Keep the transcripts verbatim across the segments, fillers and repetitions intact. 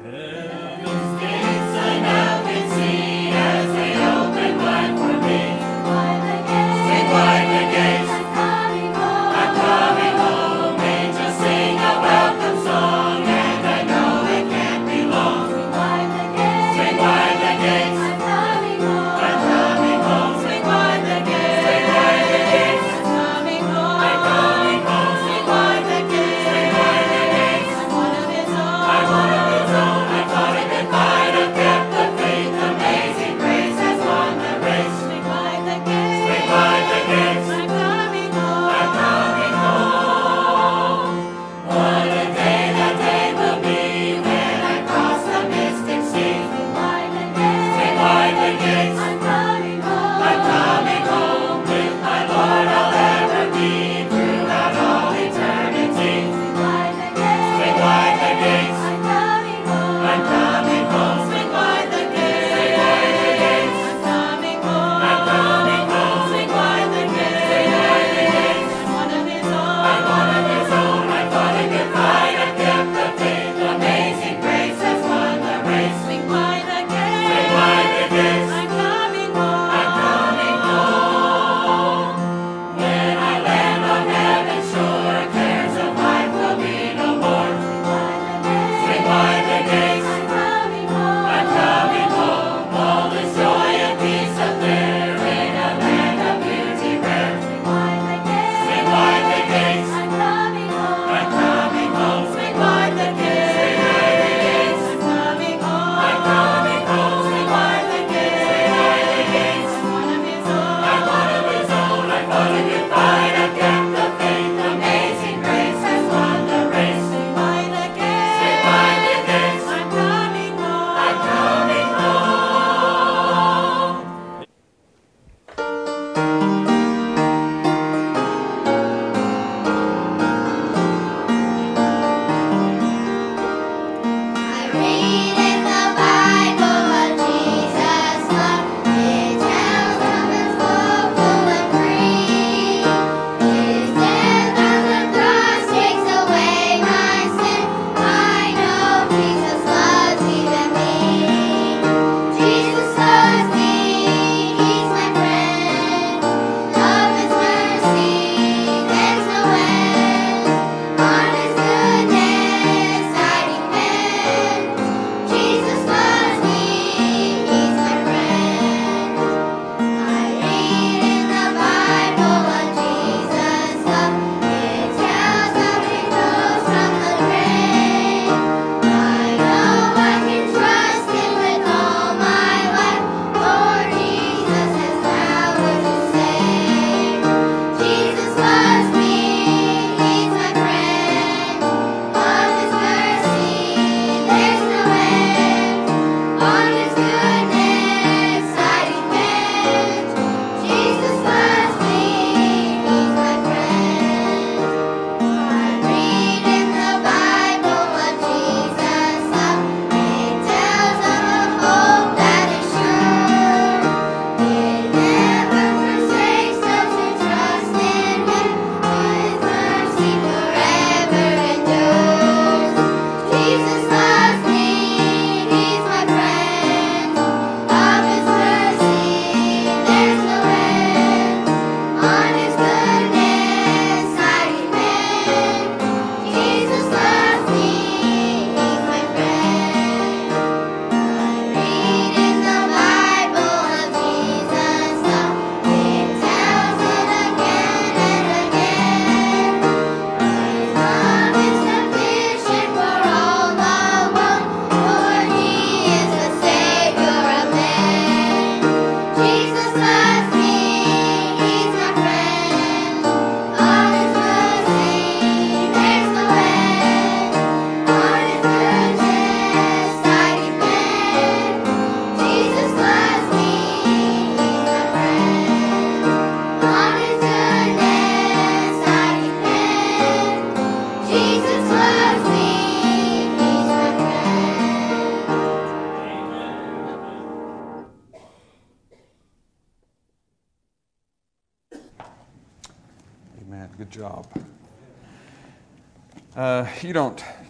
Amen. Good job. Uh, you don't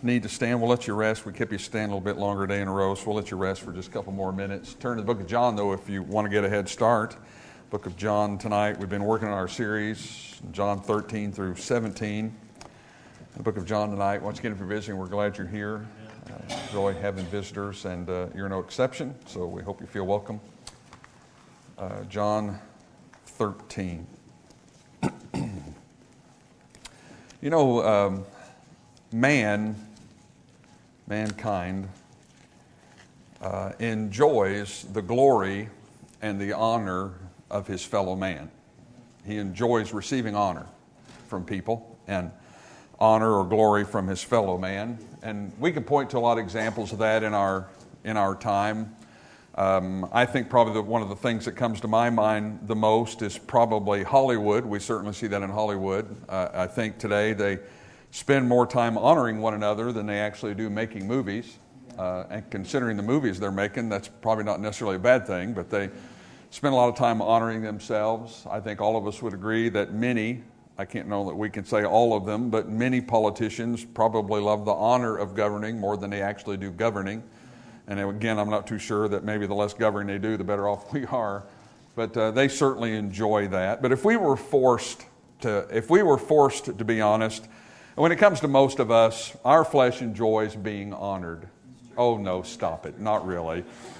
need to stand, we'll let you rest. We kept you stand a little bit longer day in a row, so we'll let you rest for just a couple more minutes. Turn to the book of John, though, if you want to get a head start. Book of John tonight. We've been working on our series, John thirteen through seventeen. The book of John tonight. Once again, if you're visiting, we're glad you're here. Uh, enjoy having visitors, and uh, you're no exception, so we hope you feel welcome. Uh, John thirteen. You know, um, man, mankind, uh, enjoys the glory and the honor of his fellow man. He enjoys receiving honor from people and honor or glory from his fellow man. And we can point to a lot of examples of that in our in our time. Um, I think probably the, one of the things that comes to my mind the most is probably Hollywood. We certainly see that in Hollywood. Uh, I think today they spend more time honoring one another than they actually do making movies. Uh, and considering the movies they're making, that's probably not necessarily a bad thing, but they spend a lot of time honoring themselves. I think all of us would agree that many, I can't know that we can say all of them, but many politicians probably love the honor of governing more than they actually do governing. And again, I'm not too sure that maybe the less governing they do, the better off we are. But uh, they certainly enjoy that. But if we were forced to, if we were forced to be honest, when it comes to most of us, our flesh enjoys being honored. Oh no, stop it! Not really.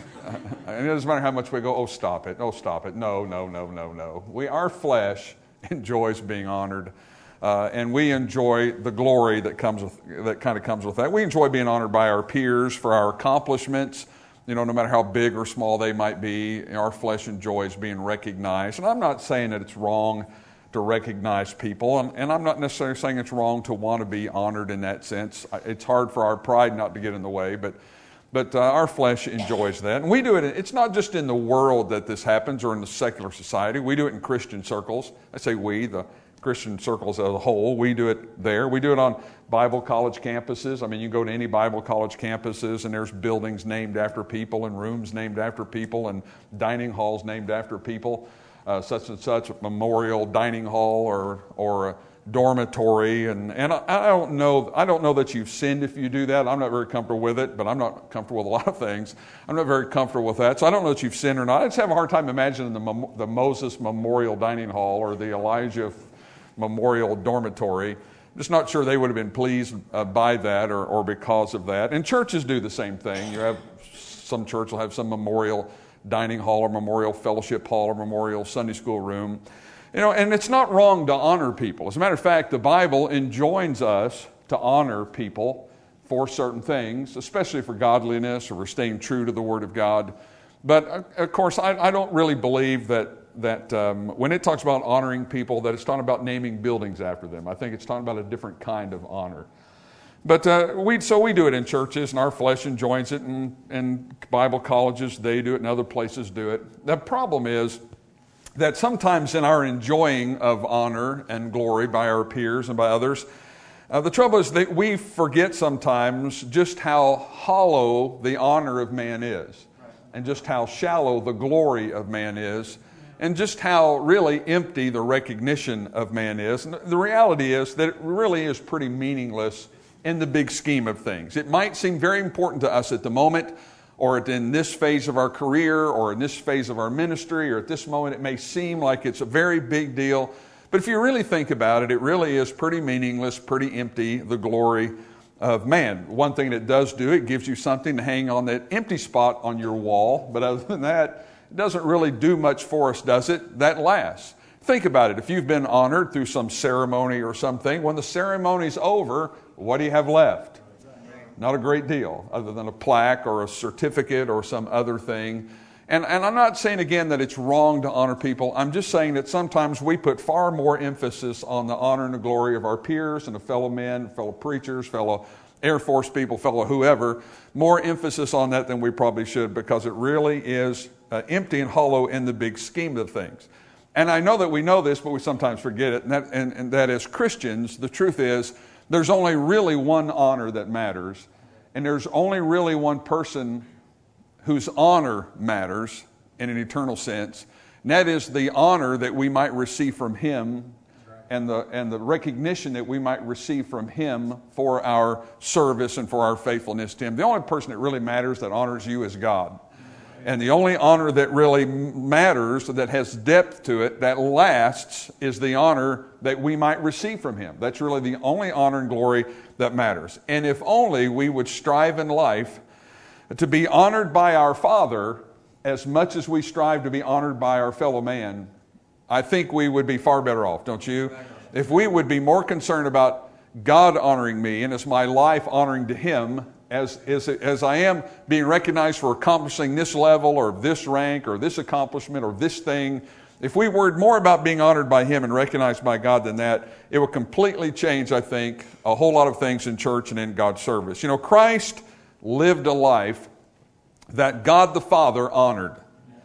And it doesn't matter how much we go. Oh, stop it! Oh, stop it! No, no, no, no, no. We, our flesh enjoys being honored. Uh, and we enjoy the glory that comes with, that kind of comes with that. We enjoy being honored by our peers for our accomplishments. You know, no matter how big or small they might be, our flesh enjoys being recognized. And I'm not saying that it's wrong to recognize people, and, and I'm not necessarily saying it's wrong to want to be honored in that sense. It's hard for our pride not to get in the way, but but uh, our flesh enjoys that. And we do it. It's not just in the world that this happens or in the secular society. We do it in Christian circles. I say we, the Christian circles as a whole. We do it there. We do it on Bible college campuses. I mean, you go to any Bible college campuses and there's buildings named after people and rooms named after people and dining halls named after people, uh, such and such memorial dining hall or or a dormitory. And, and I, I don't know I don't know that you've sinned if you do that. I'm not very comfortable with it, but I'm not comfortable with a lot of things. I'm not very comfortable with that. So I don't know that you've sinned or not. I just have a hard time imagining the, the Moses Memorial Dining Hall or the Elijah Memorial Dormitory. I'm just not sure they would have been pleased uh, by that or, or because of that. And churches do the same thing. You have some church will have some memorial dining hall or memorial fellowship hall or memorial Sunday school room. You know, and it's not wrong to honor people. As a matter of fact, the Bible enjoins us to honor people for certain things, especially for godliness or for staying true to the Word of God. But uh, of course, I, I don't really believe that that um, when it talks about honoring people, that it's talking about naming buildings after them. I think it's talking about a different kind of honor. But uh, we so we do it in churches, and our flesh enjoys it, and, and Bible colleges, they do it, and other places do it. The problem is that sometimes in our enjoying of honor and glory by our peers and by others, uh, the trouble is that we forget sometimes just how hollow the honor of man is, and just how shallow the glory of man is, and just how really empty the recognition of man is. And the reality is that it really is pretty meaningless in the big scheme of things. It might seem very important to us at the moment, or in this phase of our career, or in this phase of our ministry, or at this moment it may seem like it's a very big deal. But if you really think about it, it really is pretty meaningless, pretty empty, the glory of man. One thing it does do, it gives you something to hang on that empty spot on your wall. But other than that, it doesn't really do much for us, does it? That lasts. Think about it. If you've been honored through some ceremony or something, when the ceremony's over, what do you have left? Not a great deal, other than a plaque or a certificate or some other thing. And, and I'm not saying again that it's wrong to honor people. I'm just saying that sometimes we put far more emphasis on the honor and the glory of our peers and the fellow men, fellow preachers, fellow Air Force people, fellow whoever, more emphasis on that than we probably should, because it really is uh, empty and hollow in the big scheme of things. And I know that we know this, but we sometimes forget it, and that, and, and that as Christians, the truth is there's only really one honor that matters, and there's only really one person whose honor matters in an eternal sense, and that is the honor that we might receive from Him and the, and the recognition that we might receive from Him for our service and for our faithfulness to Him. The only person that really matters that honors you is God. And the only honor that really matters, that has depth to it, that lasts, is the honor that we might receive from Him. That's really the only honor and glory that matters. And if only we would strive in life to be honored by our Father as much as we strive to be honored by our fellow man, I think we would be far better off, don't you? If we would be more concerned about God honoring me and as my life honoring to Him, As, as, as I am being recognized for accomplishing this level or this rank or this accomplishment or this thing, if we worried more about being honored by Him and recognized by God than that, it would completely change, I think, a whole lot of things in church and in God's service. You know, Christ lived a life that God the Father honored.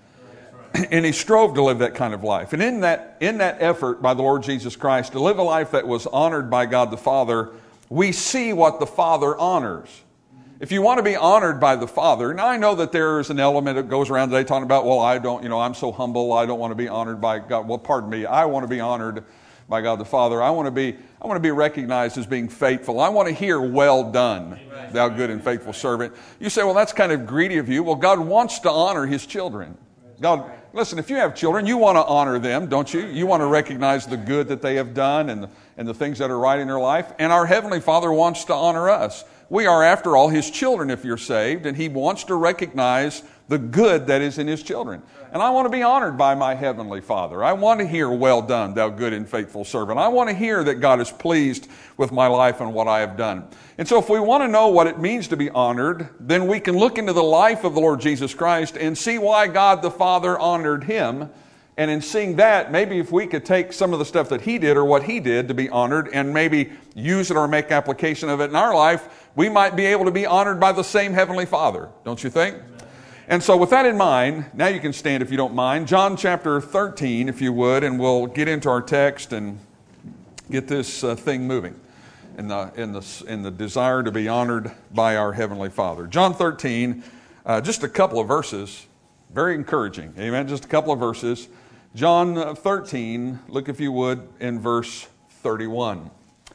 And He strove to live that kind of life. And in that, in that effort by the Lord Jesus Christ to live a life that was honored by God the Father, we see what the Father honors. If you want to be honored by the Father, now I know that there is an element that goes around today talking about, well, I don't, you know, I'm so humble, I don't want to be honored by God. Well, pardon me, I want to be honored by God the Father. I want to be, I want to be recognized as being faithful. I want to hear, well done, Amen. Thou good and faithful servant. You say, well, that's kind of greedy of you. Well, God wants to honor His children. God, listen, if you have children, you want to honor them, don't you? You want to recognize the good that they have done and the, and the things that are right in their life. And our Heavenly Father wants to honor us. We are, after all, His children if you're saved, and He wants to recognize the good that is in His children. And I want to be honored by my Heavenly Father. I want to hear, well done, thou good and faithful servant. I want to hear that God is pleased with my life and what I have done. And so if we want to know what it means to be honored, then we can look into the life of the Lord Jesus Christ and see why God the Father honored Him. And in seeing that, maybe if we could take some of the stuff that He did or what He did to be honored and maybe use it or make application of it in our life, we might be able to be honored by the same Heavenly Father, don't you think? Amen. And so with that in mind, now you can stand if you don't mind. John chapter thirteen, if you would, and we'll get into our text and get this uh, thing moving in the, in, the, in the desire to be honored by our Heavenly Father. John thirteen, uh, just a couple of verses, very encouraging, amen, just a couple of verses. John thirteen, look if you would, in verse thirty-one.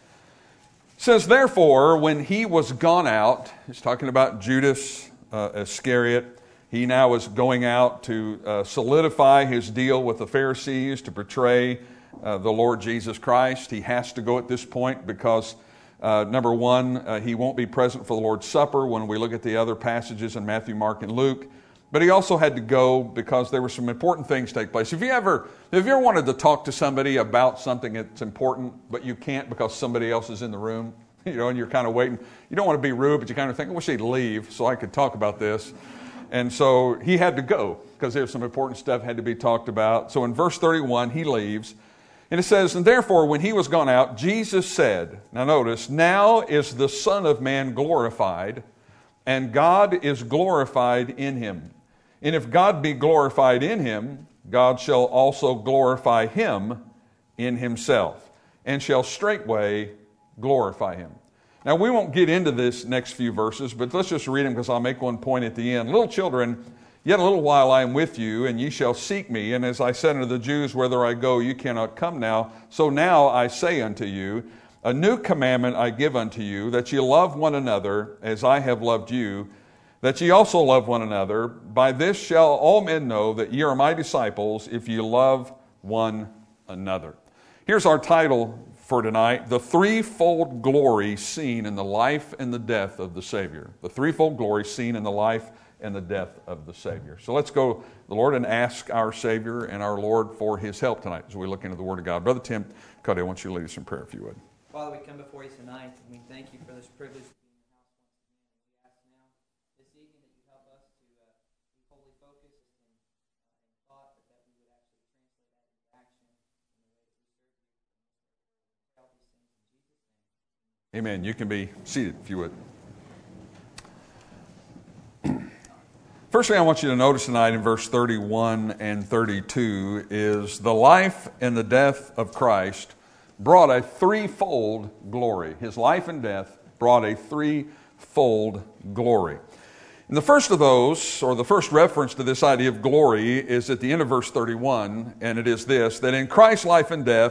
It says, therefore, when He was gone out, He's talking about Judas uh, Iscariot. He now is going out to uh, solidify his deal with the Pharisees to betray uh, the Lord Jesus Christ. He has to go at this point because, uh, number one, uh, he won't be present for the Lord's Supper when we look at the other passages in Matthew, Mark, and Luke. But he also had to go because there were some important things take place. If you ever, have you ever wanted to talk to somebody about something that's important, but you can't because somebody else is in the room, you know, and you're kind of waiting. You don't want to be rude, but you kind of think, I wish he'd leave so I could talk about this. And so he had to go because there's some important stuff had to be talked about. So in verse thirty-one, he leaves. And it says, and therefore, when He was gone out, Jesus said, now notice, now is the Son of Man glorified, and God is glorified in Him. And if God be glorified in Him, God shall also glorify Him in Himself, and shall straightway glorify Him. Now, we won't get into this next few verses, but let's just read them because I'll make one point at the end. Little children, yet a little while I am with you, and ye shall seek me. And as I said unto the Jews, whither I go, you cannot come now. So now I say unto you, a new commandment I give unto you, that ye love one another as I have loved you, that ye also love one another. By this shall all men know that ye are my disciples, if ye love one another. Here's our title for tonight, the threefold glory seen in the life and the death of the Savior. The threefold glory seen in the life and the death of the Savior. So let's go to the Lord and ask our Savior and our Lord for His help tonight as we look into the Word of God. Brother Tim Cuddy, I want you to lead us in prayer if you would. Father, we come before You tonight, and we thank You for this privilege to be in your house once again. We ask now, this evening, that You help us to uh, be wholly focused and, uh, and thought, but that we would actually translate that into action in the way that we serve You. And all these things in Jesus' name. Amen. You can be seated if you would. First thing I want you to notice tonight in verse thirty-one and thirty-two is the life and the death of Christ brought a threefold glory. His life and death brought a threefold glory. And the first of those, or the first reference to this idea of glory, is at the end of verse thirty-one, and it is this, that in Christ's life and death,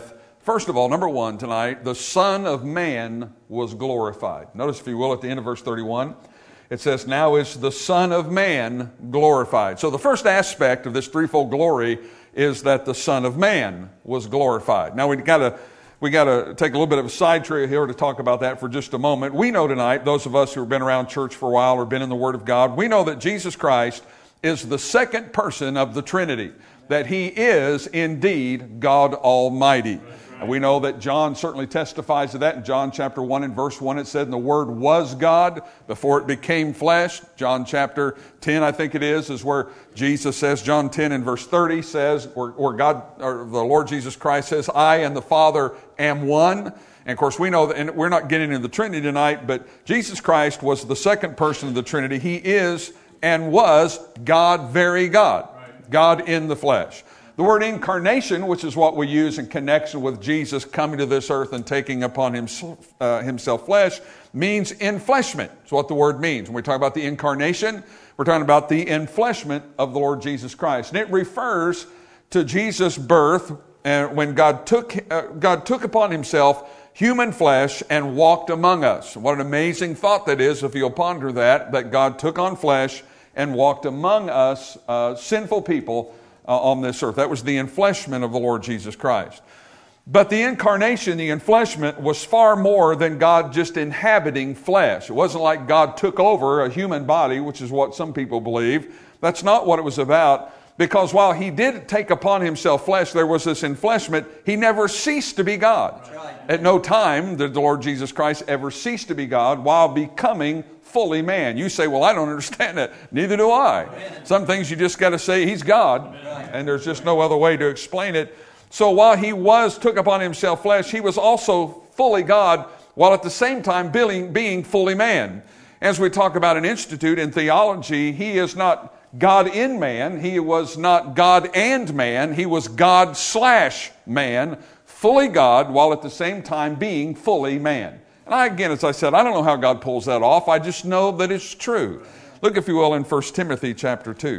First of all, number one tonight, the Son of Man was glorified. Notice, if you will, at the end of verse thirty-one, it says, now is the Son of Man glorified. So the first aspect of this threefold glory is that the Son of Man was glorified. Now we got to we got to take a little bit of a side trail here to talk about that for just a moment. We know tonight, those of us who have been around church for a while or been in the Word of God, we know that Jesus Christ is the second person of the Trinity, that He is indeed God Almighty. And we know that John certainly testifies to that. In John chapter one and verse one, it said, and the Word was God before it became flesh. John chapter ten, I think it is, is where Jesus says, John ten and verse thirty says, where, where God, or the Lord Jesus Christ says, I and the Father am one. And of course we know that, and we're not getting into the Trinity tonight, but Jesus Christ was the second person of the Trinity. He is and was God, very God, God in the flesh. The word incarnation, which is what we use in connection with Jesus coming to this earth and taking upon himself, uh, himself flesh, means enfleshment. That's what the word means. When we talk about the incarnation, we're talking about the enfleshment of the Lord Jesus Christ. And it refers to Jesus' birth uh, when God took, uh, God took upon himself human flesh and walked among us. What an amazing thought that is, if you'll ponder that, that God took on flesh and walked among us, uh, sinful people, Uh, on this earth. That was the enfleshment of the Lord Jesus Christ. But the incarnation, the enfleshment, was far more than God just inhabiting flesh. It wasn't like God took over a human body, which is what some people believe. That's not what it was about. Because while he did take upon himself flesh, there was this enfleshment, he never ceased to be God. Right. At no time did the Lord Jesus Christ ever cease to be God while becoming fully man. You say, well, I don't understand that. Neither do I. Amen. Some things you just got to say he's God. Amen. And there's just no other way to explain it. So while he was, took upon himself flesh, he was also fully God while at the same time being, being fully man. As we talk about an institute in theology, he is not God in man. He was not God and man. He was God slash man, fully God, while at the same time being fully man. And I, again, as I said, I don't know how God pulls that off. I just know that it's true. Look, if you will, in First Timothy chapter two.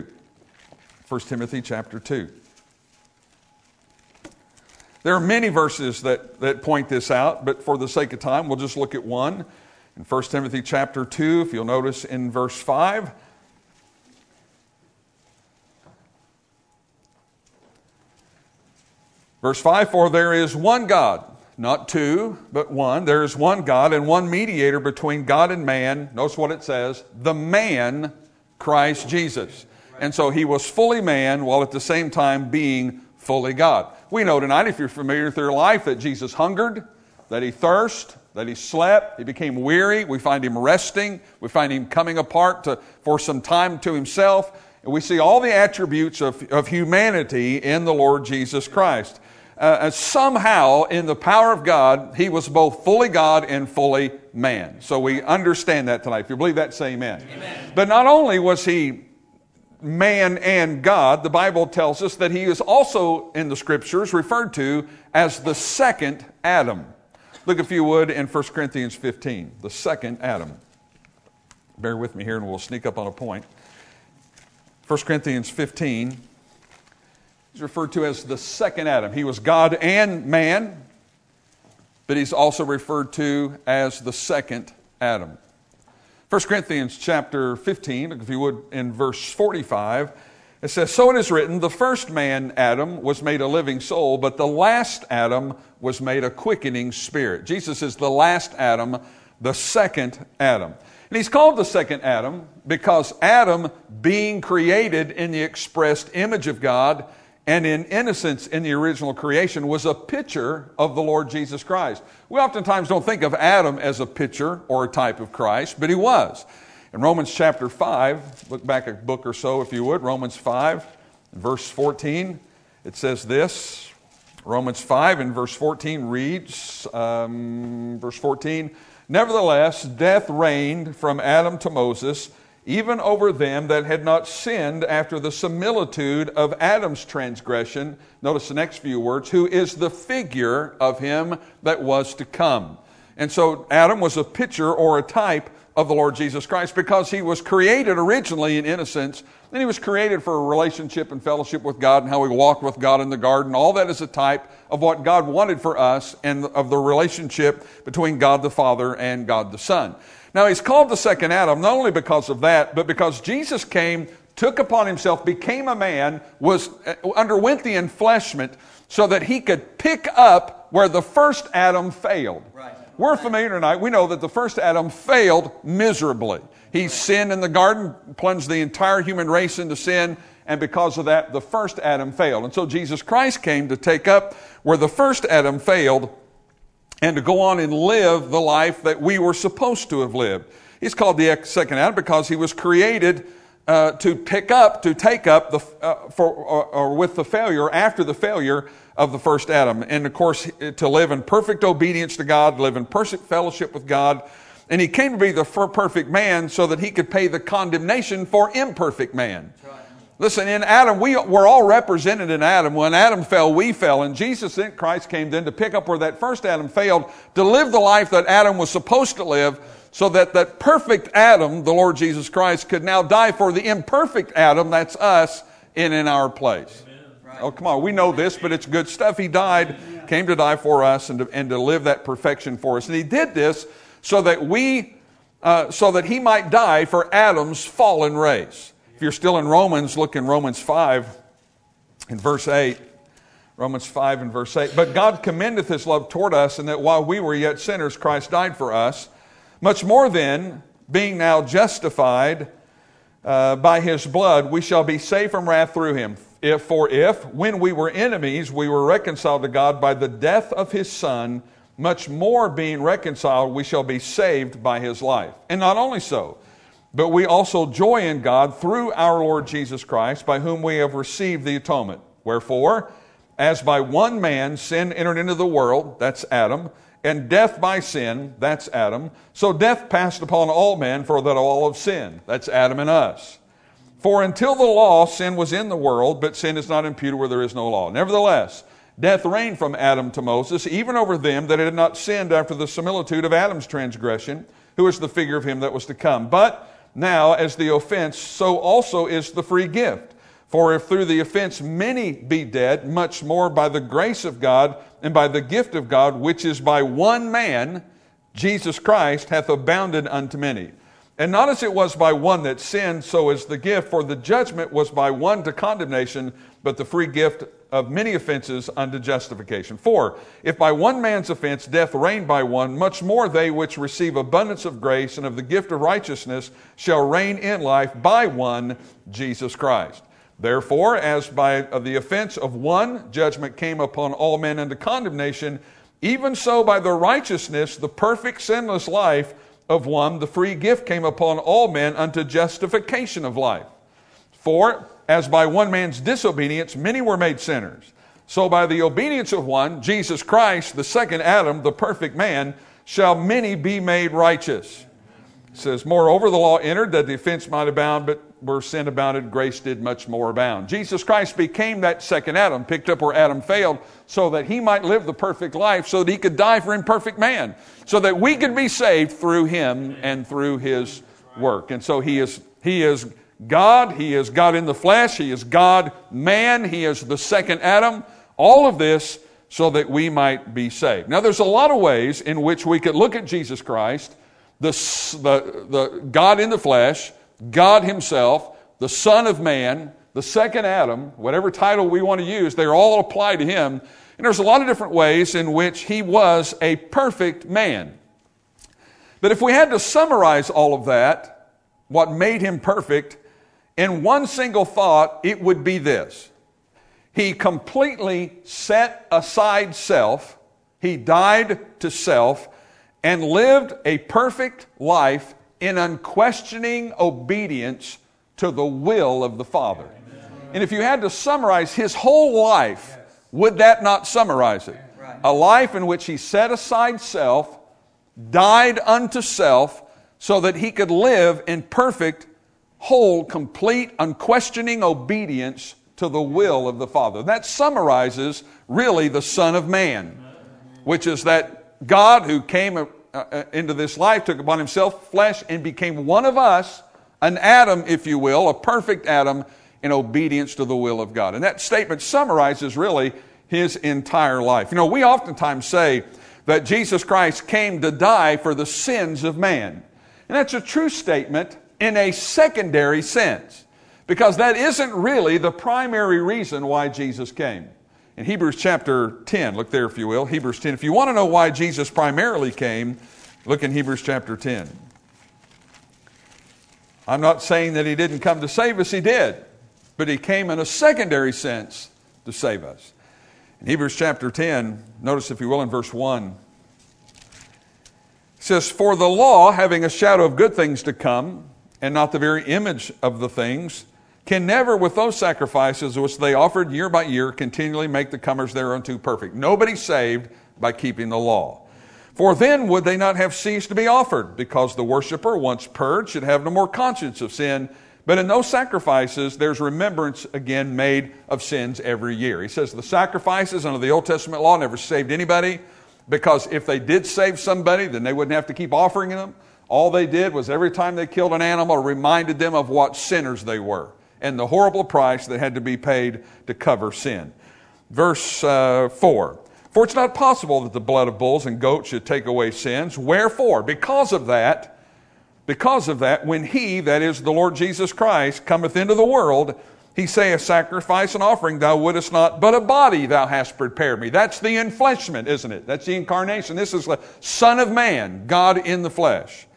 First Timothy chapter two. There are many verses that, that point this out, but for the sake of time, we'll just look at one. In First Timothy chapter two, if you'll notice in verse five. Verse five, for there is one God, not two, but one. There is one God and one mediator between God and man. Notice what it says, the man, Christ Jesus. And so he was fully man while at the same time being fully God. We know tonight, if you're familiar with your life, that Jesus hungered, that he thirsted, that he slept, he became weary. We find him resting. We find him coming apart to, for some time to himself. And we see all the attributes of, of humanity in the Lord Jesus Christ. Uh, and somehow, in the power of God, he was both fully God and fully man. So we understand that tonight. If you believe that, say amen. Amen. But not only was he man and God, the Bible tells us that he is also, in the Scriptures, referred to as the second Adam. Look, if you would, in First Corinthians fifteen, the second Adam. Bear with me here and we'll sneak up on a point. First Corinthians fifteen. He's referred to as the second Adam. He was God and man, but he's also referred to as the second Adam. First Corinthians chapter fifteen, if you would, in verse forty-five, it says, so it is written, the first man, Adam, was made a living soul, but the last Adam was made a quickening spirit. Jesus is the last Adam, the second Adam. And he's called the second Adam because Adam, being created in the expressed image of God, and in innocence in the original creation, was a picture of the Lord Jesus Christ. We oftentimes don't think of Adam as a picture or a type of Christ, but he was. In Romans chapter five, look back a book or so if you would, Romans five, verse fourteen, it says this. Romans five and verse fourteen reads, um, verse fourteen, nevertheless, death reigned from Adam to Moses, even over them that had not sinned after the similitude of Adam's transgression. Notice the next few words, who is the figure of him that was to come. And so Adam was a picture or a type of the Lord Jesus Christ, because he was created originally in innocence, and he was created for a relationship and fellowship with God and how he walked with God in the garden. All that is a type of what God wanted for us and of the relationship between God the Father and God the Son. Now, he's called the second Adam not only because of that, but because Jesus came, took upon himself, became a man, was underwent the enfleshment so that he could pick up where the first Adam failed. Right. We're familiar tonight. We know that the first Adam failed miserably. He sinned in the garden, plunged the entire human race into sin, and because of that, the first Adam failed. And so Jesus Christ came to take up where the first Adam failed and to go on and live the life that we were supposed to have lived. He's called the second Adam because he was created uh, to pick up, to take up the uh, for or, or with the failure, after the failure of the first Adam. And of course, to live in perfect obedience to God, live in perfect fellowship with God. And he came to be the perfect man so that he could pay the condemnation for imperfect man. Right. Listen, in Adam, we were all represented in Adam. When Adam fell, we fell. And Jesus in Christ came then to pick up where that first Adam failed, to live the life that Adam was supposed to live, so that that perfect Adam, the Lord Jesus Christ, could now die for the imperfect Adam, that's us, in in our place. Right. Oh, come on, we know this, but it's good stuff. He died, came to die for us, and to, and to live that perfection for us. And he did this so that we, uh, so that he might die for Adam's fallen race. If you're still in Romans, look in Romans five, in verse eight. Romans five and verse eight. But God commendeth his love toward us, and that while we were yet sinners, Christ died for us. Much more then, being now justified uh, by his blood, we shall be saved from wrath through him. If, for if, when we were enemies, we were reconciled to God by the death of his Son, much more being reconciled, we shall be saved by his life. And not only so, but we also joy in God through our Lord Jesus Christ, by whom we have received the atonement. Wherefore, as by one man sin entered into the world, that's Adam, and death by sin, that's Adam, so death passed upon all men, for that all have sinned, that's Adam and us. For until the law, sin was in the world, but sin is not imputed where there is no law. Nevertheless, death reigned from Adam to Moses, even over them that had not sinned after the similitude of Adam's transgression, who is the figure of him that was to come. But now, as the offense, so also is the free gift. For if through the offense many be dead, much more by the grace of God and by the gift of God, which is by one man, Jesus Christ, hath abounded unto many. And not as it was by one that sinned, so is the gift. For the judgment was by one to condemnation, but the free gift of many offenses unto justification. For if by one man's offense death reigned by one, much more they which receive abundance of grace and of the gift of righteousness shall reign in life by one, Jesus Christ. Therefore, as by the offense of one judgment came upon all men unto condemnation, even so by the righteousness, the perfect sinless life of one, the free gift came upon all men unto justification of life. For as by one man's disobedience many were made sinners, so by the obedience of one, Jesus Christ, the second Adam, the perfect man, shall many be made righteous. It says, moreover, the law entered that the offense might abound, but where sin abounded, grace did much more abound. Jesus Christ became that second Adam, picked up where Adam failed, so that he might live the perfect life, so that he could die for imperfect man, so that we could be saved through him and through his work. And so he is, he is God, he is God in the flesh, he is God man, he is the second Adam. All of this so that we might be saved. Now there's a lot of ways in which we could look at Jesus Christ, the, the, the God in the flesh, God himself, the Son of Man, the second Adam, whatever title we want to use, they all apply to him. And there's a lot of different ways in which he was a perfect man. But if we had to summarize all of that, what made him perfect, in one single thought, it would be this. He completely set aside self, he died to self, and lived a perfect life in unquestioning obedience to the will of the Father. Amen. And if you had to summarize his whole life, yes, would that not summarize it? Right. A life in which he set aside self, died unto self, so that he could live in perfect, whole, complete, unquestioning obedience to the will of the Father. That summarizes really the Son of Man, which is that God who came uh, into this life, took upon himself flesh, and became one of us, an Adam, if you will, a perfect Adam, in obedience to the will of God. And that statement summarizes really his entire life. You know, we oftentimes say that Jesus Christ came to die for the sins of man. And that's a true statement in a secondary sense, because that isn't really the primary reason why Jesus came. In Hebrews chapter ten, look there if you will, Hebrews ten. If you want to know why Jesus primarily came, look in Hebrews chapter ten. I'm not saying that he didn't come to save us, he did. But he came in a secondary sense to save us. In Hebrews chapter ten, notice if you will in verse one, it says, "For the law, having a shadow of good things to come, and not the very image of the things, can never with those sacrifices which they offered year by year continually make the comers thereunto perfect." Nobody saved by keeping the law. "For then would they not have ceased to be offered, because the worshiper, once purged, should have no more conscience of sin. But in those sacrifices, there's remembrance again made of sins every year." He says the sacrifices under the Old Testament law never saved anybody, because if they did save somebody, then they wouldn't have to keep offering them. All they did was every time they killed an animal, reminded them of what sinners they were and the horrible price that had to be paid to cover sin. Verse uh, four, "For it's not possible that the blood of bulls and goats should take away sins. Wherefore, because of that, because of that, when he, that is the Lord Jesus Christ, cometh into the world, he saith, sacrifice and offering thou wouldest not, but a body thou hast prepared me." That's the enfleshment, isn't it? That's the incarnation. This is the Son of Man, God in the flesh.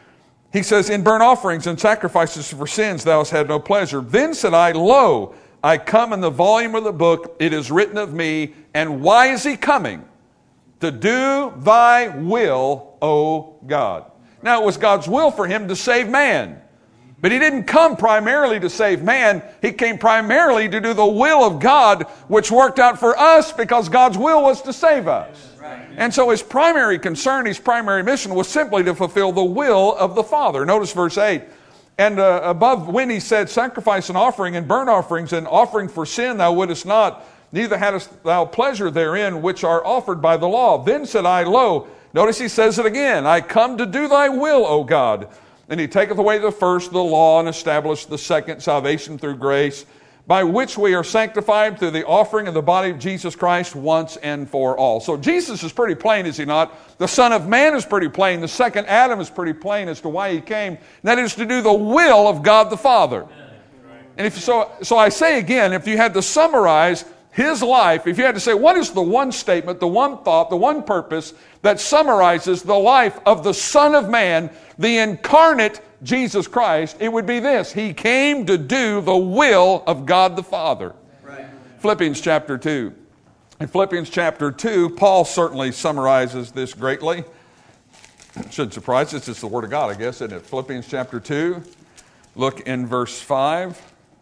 He says, "In burnt offerings and sacrifices for sins thou hast had no pleasure. Then said I, Lo, I come in the volume of the book, it is written of me." And why is he coming? "To do thy will, O God." Now it was God's will for him to save man. But he didn't come primarily to save man. He came primarily to do the will of God, which worked out for us because God's will was to save us. And so his primary concern, his primary mission was simply to fulfill the will of the Father. Notice verse eight. "And uh, above when he said, sacrifice and offering and burnt offerings and offering for sin thou wouldest not, neither hadst thou pleasure therein, which are offered by the law. Then said I, Lo," notice he says it again, "I come to do thy will, O God. And he taketh away the first, the law, and established the second, salvation through grace, by which we are sanctified through the offering of the body of Jesus Christ once and for all." So Jesus is pretty plain, is he not? The Son of Man is pretty plain. The second Adam is pretty plain as to why he came. And that is to do the will of God the Father. And if so, so I say again, if you had to summarize his life, if you had to say, what is the one statement, the one thought, the one purpose that summarizes the life of the Son of Man, the incarnate Jesus Christ, it would be this: he came to do the will of God the Father. Right. Philippians chapter two. In Philippians chapter two, Paul certainly summarizes this greatly. Shouldn't surprise us, it's the Word of God, I guess, isn't it? Philippians chapter two, look in verse five.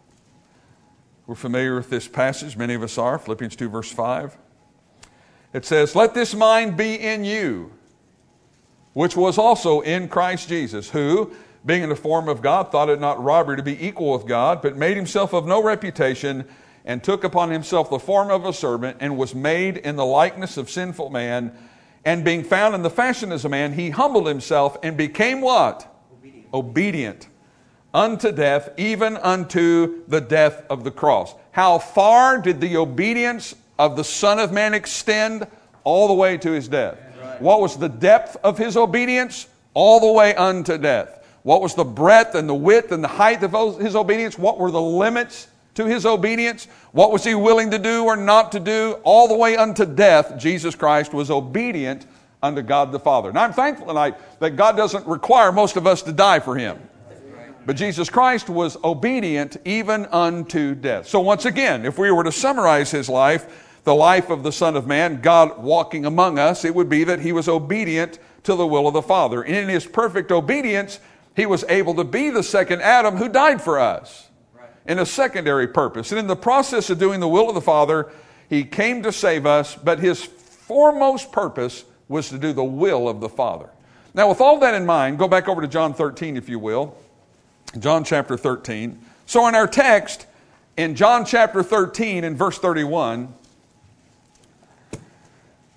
We're familiar with this passage, many of us are. Philippians two verse five. It says, "Let this mind be in you, which was also in Christ Jesus, who, being in the form of God, thought it not robbery to be equal with God, but made himself of no reputation, and took upon himself the form of a servant, and was made in the likeness of sinful man. And being found in the fashion as a man, he humbled himself and became" what? Obedient. Obedient unto death, even unto the death of the cross. How far did the obedience of the Son of Man extend? All the way to his death. Right. What was the depth of his obedience? All the way unto death. What was the breadth and the width and the height of his obedience? What were the limits to his obedience? What was he willing to do or not to do? All the way unto death, Jesus Christ was obedient unto God the Father. Now I'm thankful tonight that God doesn't require most of us to die for him. But Jesus Christ was obedient even unto death. So once again, if we were to summarize his life, the life of the Son of Man, God walking among us, it would be that he was obedient to the will of the Father. And in his perfect obedience, he was able to be the second Adam who died for us in a secondary purpose. And in the process of doing the will of the Father, he came to save us, but his foremost purpose was to do the will of the Father. Now with all that in mind, go back over to John thirteen, if you will. John chapter thirteen. So in our text, in John chapter thirteen, in verse thirty-one,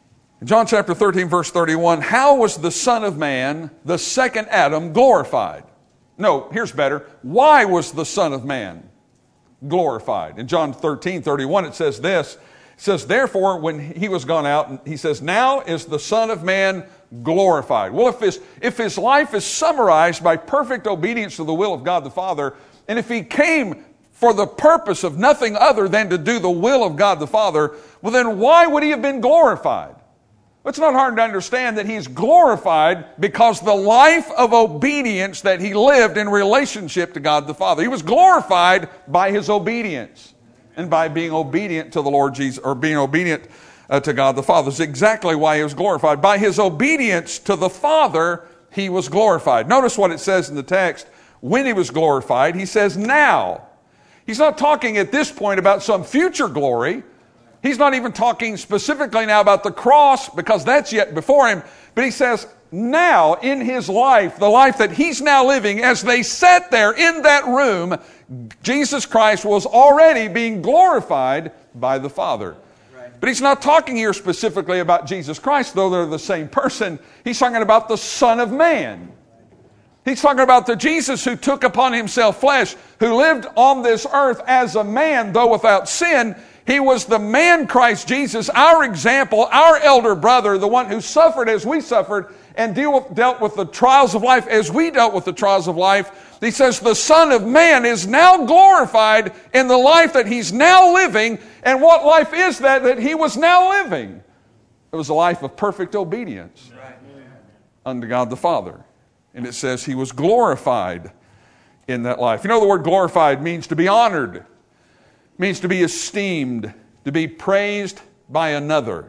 In John chapter thirteen, verse thirty-one, how was the Son of Man, the second Adam, glorified? No, here's better. Why was the Son of Man glorified? In John thirteen, thirty-one, it says this. It says, therefore, when he was gone out, he says, now is the Son of Man glorified. Well, if his, if his life is summarized by perfect obedience to the will of God the Father, and if he came for the purpose of nothing other than to do the will of God the Father, well, then why would he have been glorified? It's not hard to understand that he's glorified because the life of obedience that he lived in relationship to God the Father. He was glorified by his obedience and by being obedient to the Lord Jesus, or being obedient uh, to God the Father. That's exactly why he was glorified. By his obedience to the Father, he was glorified. Notice what it says in the text. When he was glorified, he says now. He's not talking at this point about some future glory. He's not even talking specifically now about the cross, because that's yet before him. But he says now in his life, the life that he's now living, as they sat there in that room, Jesus Christ was already being glorified by the Father. Right. But he's not talking here specifically about Jesus Christ, though they're the same person. He's talking about the Son of Man. He's talking about the Jesus who took upon himself flesh, who lived on this earth as a man, though without sin. He was the man Christ Jesus, our example, our elder brother, the one who suffered as we suffered and deal with, dealt with the trials of life as we dealt with the trials of life. He says the Son of Man is now glorified in the life that he's now living. And what life is that that he was now living? It was a life of perfect obedience right. unto God the Father. And it says he was glorified in that life. You know, the word glorified means to be honored. It means to be esteemed, to be praised by another.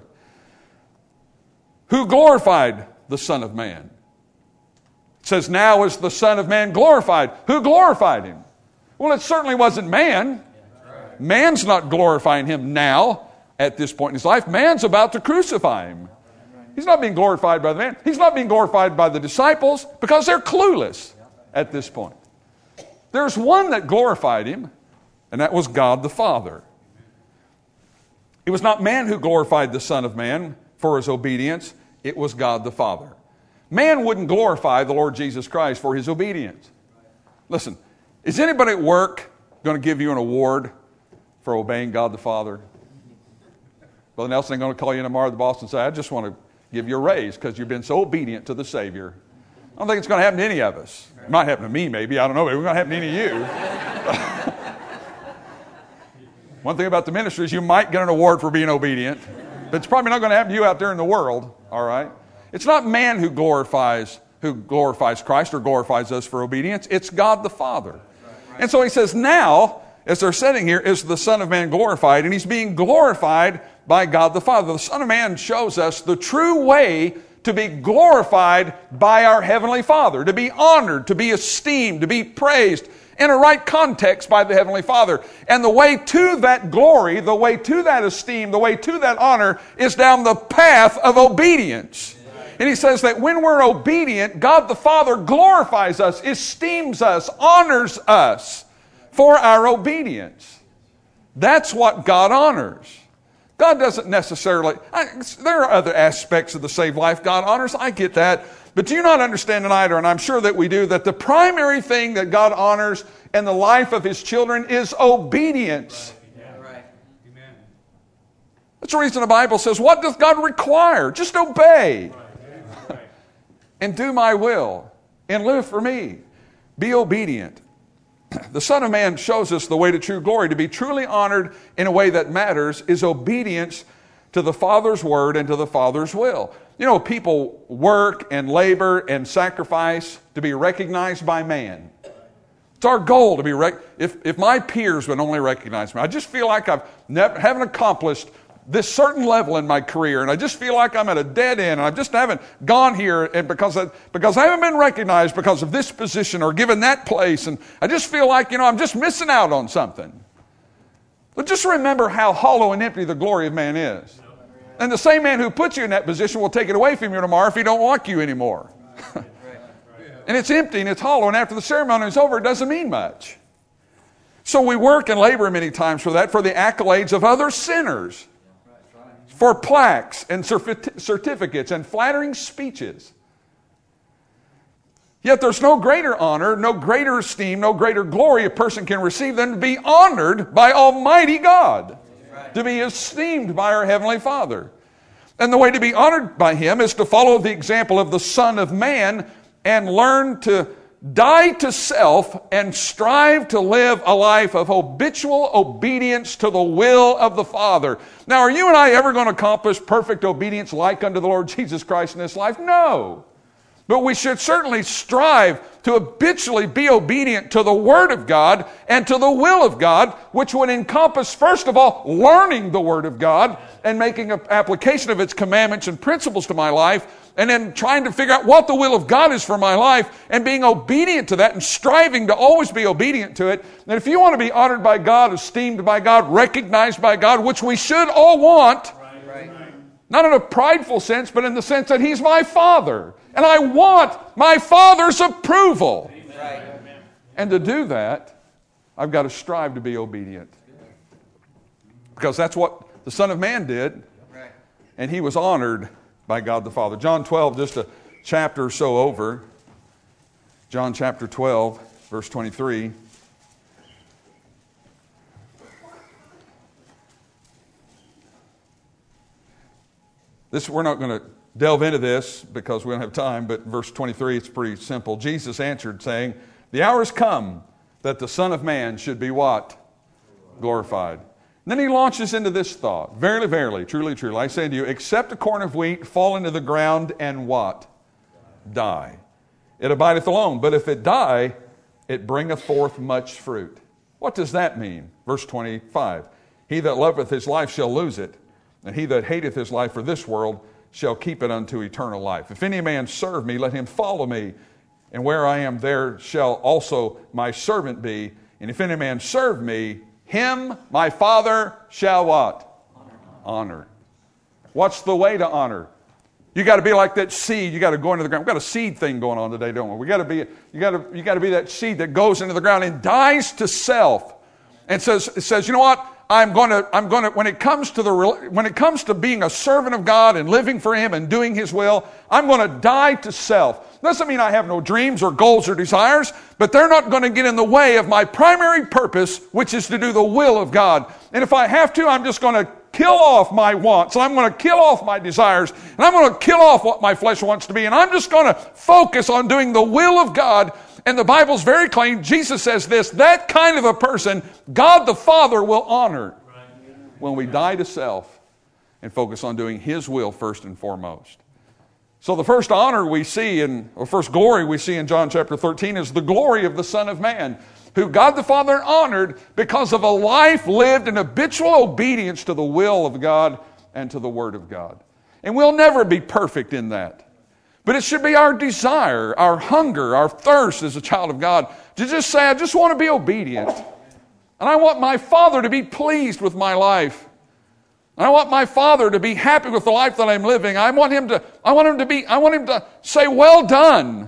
Who glorified the Son of Man? It says, now is the Son of Man glorified. Who glorified him? Well, it certainly wasn't man. Man's not glorifying him now at this point in his life. Man's about to crucify him. He's not being glorified by the man. He's not being glorified by the disciples because they're clueless at this point. There's one that glorified him, and that was God the Father. It was not man who glorified the Son of Man for his obedience. It was God the Father. Man wouldn't glorify the Lord Jesus Christ for his obedience. Listen, is anybody at work going to give you an award for obeying God the Father? Brother Nelson ain't going to call you tomorrow at the boss and say, I just want to give you a raise because you've been so obedient to the Savior. I don't think it's going to happen to any of us. It might happen to me maybe, I don't know, but it's not going to happen to any of you. One thing about the ministry is you might get an award for being obedient, but it's probably not going to happen to you out there in the world, all right? It's not man who glorifies who glorifies Christ or glorifies us for obedience. It's God the Father. And so he says, now, as they're sitting here, is the Son of Man glorified, and he's being glorified by God the Father. The Son of Man shows us the true way to be glorified by our Heavenly Father, to be honored, to be esteemed, to be praised in a right context by the Heavenly Father. And the way to that glory, the way to that esteem, the way to that honor is down the path of obedience. And he says that when we're obedient, God the Father glorifies us, esteems us, honors us for our obedience. That's what God honors. God doesn't necessarily, I, there are other aspects of the saved life God honors, I get that. But do you not understand tonight, and I'm sure that we do, that the primary thing that God honors in the life of His children is obedience. Right. Yeah. Right. Amen. That's the reason the Bible says, what does God require? Just obey. Right. Right. And do my will and live for me. Be obedient. The Son of Man shows us the way to true glory. To be truly honored in a way that matters is obedience to the Father's word and to the Father's will. You know, people work and labor and sacrifice to be recognized by man. It's our goal to be rec- if if my peers would only recognize me. I just feel like I've never haven't accomplished this certain level in my career, and I just feel like I'm at a dead end, and I just haven't gone here, and because I, because I haven't been recognized because of this position or given that place, and I just feel like, you know, I'm just missing out on something. But just remember how hollow and empty the glory of man is. And the same man who puts you in that position will take it away from you tomorrow if he don't like you anymore. And it's empty and it's hollow, and after the ceremony is over, it doesn't mean much. So we work and labor many times for that, for the accolades of other sinners. for plaques and certi- certificates and flattering speeches. Yet there's no greater honor, no greater esteem, no greater glory a person can receive than to be honored by Almighty God, to be esteemed by our Heavenly Father. And the way to be honored by Him is to follow the example of the Son of Man and learn to die to self and strive to live a life of habitual obedience to the will of the Father. Now, are you and I ever going to accomplish perfect obedience like unto the Lord Jesus Christ in this life? No. But we should certainly strive to habitually be obedient to the Word of God and to the will of God, which would encompass, first of all, learning the Word of God and making an application of its commandments and principles to my life, and then trying to figure out what the will of God is for my life and being obedient to that and striving to always be obedient to it. And if you want to be honored by God, esteemed by God, recognized by God, which we should all want, right, right. Not in a prideful sense, but in the sense that He's my Father. And I want my Father's approval. Right. And to do that, I've got to strive to be obedient. Because that's what the Son of Man did. Right. And He was honored by God the Father. John twelve, just a chapter or so over. John chapter twelve, verse twenty-three. This, we're not going to delve into this because we don't have time, but verse twenty-three, it's pretty simple. Jesus answered, saying, "The hour has come that the Son of Man should be" what? Glorified. And then He launches into this thought. "Verily, verily, truly, truly, I say unto you, except a corn of wheat fall into the ground and" what? Die. "It abideth alone, but if it die, it bringeth forth much fruit." What does that mean? Verse twenty-five. "He that loveth his life shall lose it, and he that hateth his life for this world shall keep it unto eternal life. If any man serve me, let him follow me. And where I am, there shall also my servant be. And if any man serve me, him my Father shall" what? Honor. Honor. What's the way to honor? You got to be like that seed. You got to go into the ground. We've got a seed thing going on today, don't we? We got to be. You got to. You got to be that seed that goes into the ground and dies to self, and says, it says, you know what? I'm going to, I'm going to, when it comes to the, when it comes to being a servant of God and living for Him and doing His will, I'm going to die to self. Doesn't mean I have no dreams or goals or desires, but they're not going to get in the way of my primary purpose, which is to do the will of God. And if I have to, I'm just going to kill off my wants, and I'm going to kill off my desires, and I'm going to kill off what my flesh wants to be, and I'm just going to focus on doing the will of God. And the Bible's very clean. Jesus says this, that kind of a person, God the Father will honor when we die to self and focus on doing His will first and foremost. So the first honor we see, in, or first glory we see in John chapter thirteen is the glory of the Son of Man, who God the Father honored because of a life lived in habitual obedience to the will of God and to the Word of God. And we'll never be perfect in that. But it should be our desire, our hunger, our thirst as a child of God to just say, I just want to be obedient. And I want my Father to be pleased with my life. And I want my Father to be happy with the life that I'm living. I want him to, I want him to be, I want him to say, well done.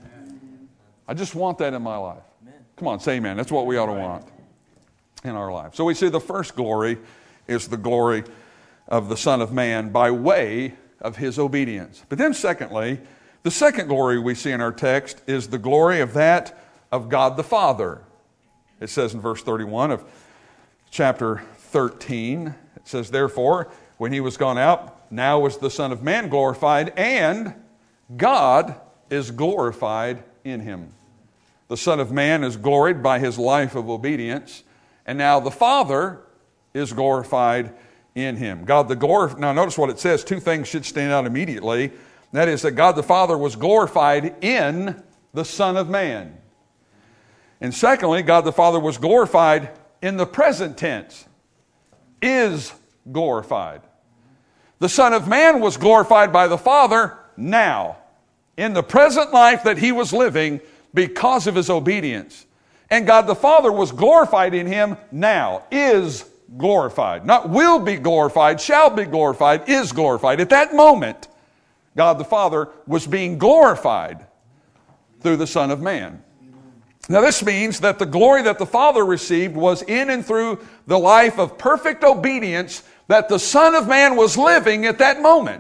I just want that in my life. Come on, say amen. That's what we ought to want in our life. So we see the first glory is the glory of the Son of Man by way of His obedience. But then secondly, the second glory we see in our text is the glory of that of God the Father. It says in verse thirty-one of chapter thirteen, it says, therefore, when He was gone out, now was the Son of Man glorified, and God is glorified in Him. The Son of Man is gloried by His life of obedience, and now the Father is glorified in Him. God the glor- Now notice what it says. Two things should stand out immediately. That is that God the Father was glorified in the Son of Man. And secondly, God the Father was glorified in the present tense. Is glorified. The Son of Man was glorified by the Father now, in the present life that He was living because of His obedience. And God the Father was glorified in Him now, is glorified. Not will be glorified, shall be glorified, is glorified. At that moment, God the Father was being glorified through the Son of Man. Now this means that the glory that the Father received was in and through the life of perfect obedience that the Son of Man was living at that moment.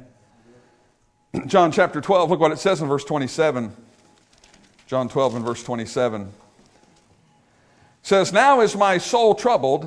John chapter twelve, look what it says in verse twenty-seven. John twelve and verse twenty-seven. It says, "Now is my soul troubled,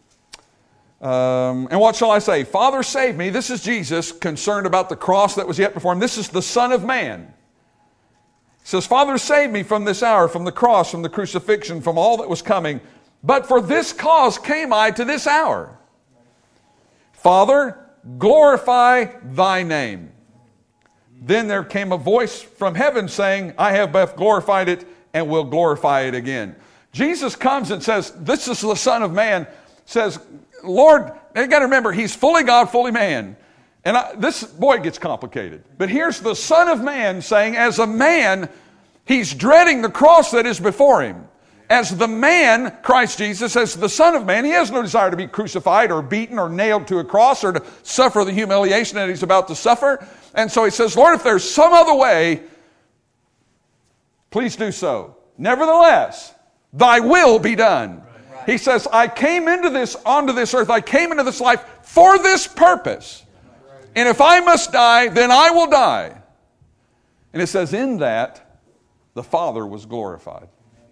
um, and what shall I say? Father, save me." This is Jesus concerned about the cross that was yet before him. This is the Son of Man. He says, "Father, save me from this hour, from the cross, from the crucifixion, from all that was coming. But for this cause came I to this hour. Father, glorify thy name." Then there came a voice from heaven saying, "I have both glorified it and will glorify it again." Jesus comes and says, this is the Son of Man, says, Lord, you got to remember, he's fully God, fully man. And I, this, boy, it gets complicated. But here's the Son of Man saying, as a man, he's dreading the cross that is before him. As the man, Christ Jesus, as the Son of Man, he has no desire to be crucified or beaten or nailed to a cross or to suffer the humiliation that he's about to suffer. And so he says, Lord, if there's some other way, please do so. Nevertheless, thy will be done. Right. He says, I came into this, onto this earth, I came into this life for this purpose. Right. And if I must die, then I will die. And it says, in that, the Father was glorified.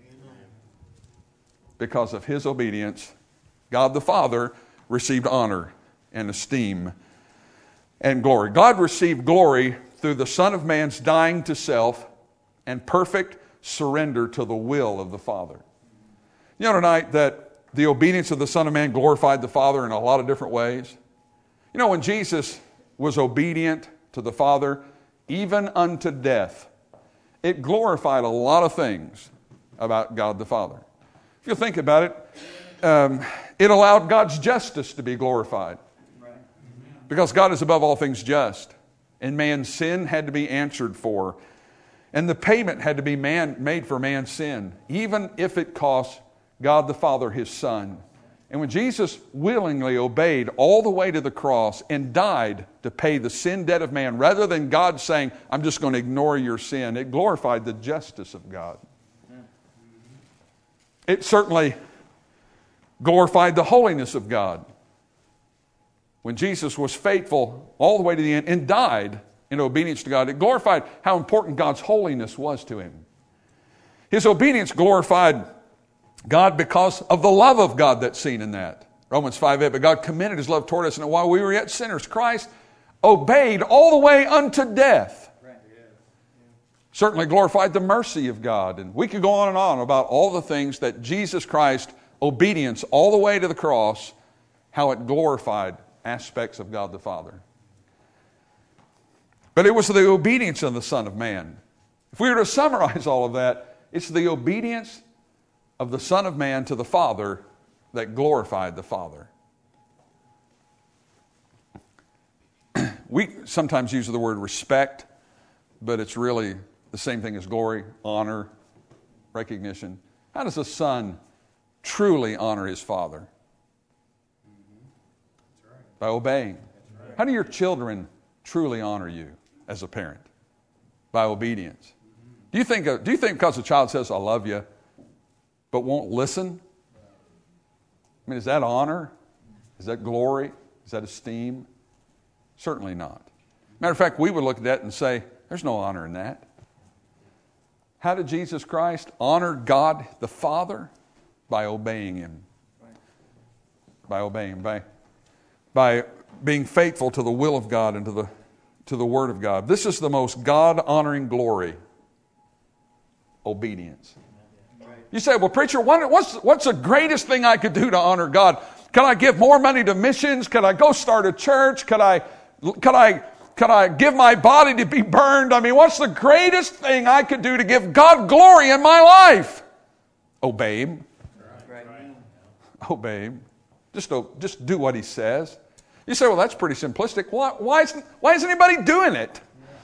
Because of his obedience, God the Father received honor and esteem and glory. God received glory through the Son of Man's dying to self and perfect surrender to the will of the Father. You know tonight that the obedience of the Son of Man glorified the Father in a lot of different ways. You know, when Jesus was obedient to the Father, even unto death, it glorified a lot of things about God the Father. If you think about it, um, it allowed God's justice to be glorified. Because God is above all things just. And man's sin had to be answered for. And the payment had to be man, made for man's sin, even if it cost God the Father his Son. And when Jesus willingly obeyed all the way to the cross and died to pay the sin debt of man, rather than God saying, I'm just going to ignore your sin, it glorified the justice of God. It certainly glorified the holiness of God. When Jesus was faithful all the way to the end and died in obedience to God, it glorified how important God's holiness was to him. His obedience glorified God because of the love of God that's seen in that. Romans five eight, but God commended his love toward us, and while we were yet sinners, Christ obeyed all the way unto death. Right. Yeah. Certainly glorified the mercy of God. And we could go on and on about all the things that Jesus Christ, obedience all the way to the cross, how it glorified aspects of God the Father. But it was the obedience of the Son of Man. If we were to summarize all of that, it's the obedience of the Son of Man to the Father that glorified the Father. We sometimes use the word respect, but it's really the same thing as glory, honor, recognition. How does a son truly honor his father? By obeying. How do your children truly honor you as a parent? By obedience. Do you think, do you think because a child says, I love you, but won't listen? I mean, is that honor? Is that glory? Is that esteem? Certainly not. Matter of fact, we would look at that and say, there's no honor in that. How did Jesus Christ honor God the Father? By obeying him. By obeying him. By by being faithful to the will of God and to the, to the Word of God. This is the most God-honoring glory. Obedience. You say, well, preacher, what's, what's the greatest thing I could do to honor God? Can I give more money to missions? Can I go start a church? Can I, can I, can I give my body to be burned? I mean, what's the greatest thing I could do to give God glory in my life? Obey him. Right. Obey him. Just, just do what he says. You say, well, that's pretty simplistic. Why, why, isn't, why isn't anybody doing it?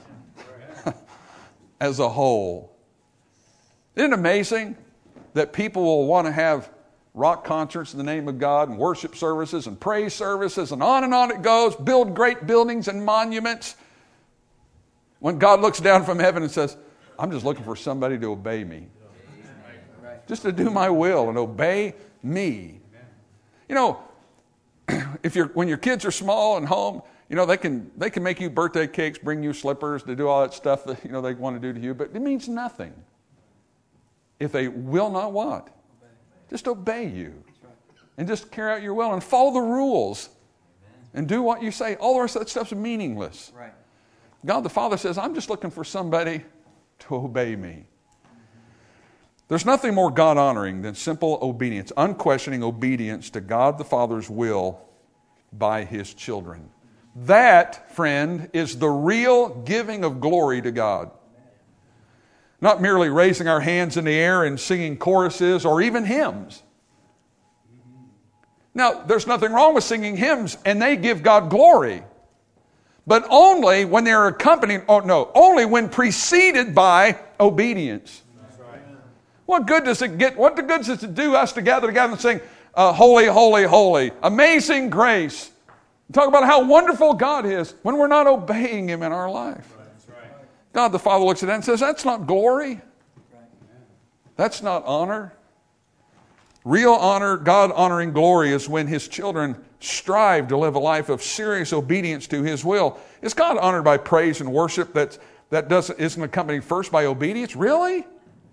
As a whole. Isn't it amazing that people will want to have rock concerts in the name of God and worship services and praise services and on and on it goes, build great buildings and monuments, when God looks down from heaven and says, I'm just looking for somebody to obey me. Right. Just to do my will and obey me. Amen. You know, if you're when your kids are small and home, you know, they can they can make you birthday cakes, bring you slippers, to do all that stuff that, you know, they want to do to you, but it means nothing if they will not what? Just obey you. And just carry out your will and follow the rules. And do what you say. All the rest of that stuff's meaningless. Right. God the Father says, I'm just looking for somebody to obey me. There's nothing more God-honoring than simple obedience, unquestioning obedience to God the Father's will by His children. That, friend, is the real giving of glory to God. Not merely raising our hands in the air and singing choruses or even hymns. Now, there's nothing wrong with singing hymns, and they give God glory. But only when they're accompanied, oh no, only when preceded by obedience. That's right. What good does it get, what good does it do us to gather together and sing, uh, holy, holy, holy, amazing grace. Talk about how wonderful God is when we're not obeying Him in our life. That's right. God the Father looks at that and says, that's not glory. That's not honor. Real honor, God-honoring glory is when His children strive to live a life of serious obedience to His will. Is God honored by praise and worship that, that doesn't, isn't accompanied first by obedience? Really?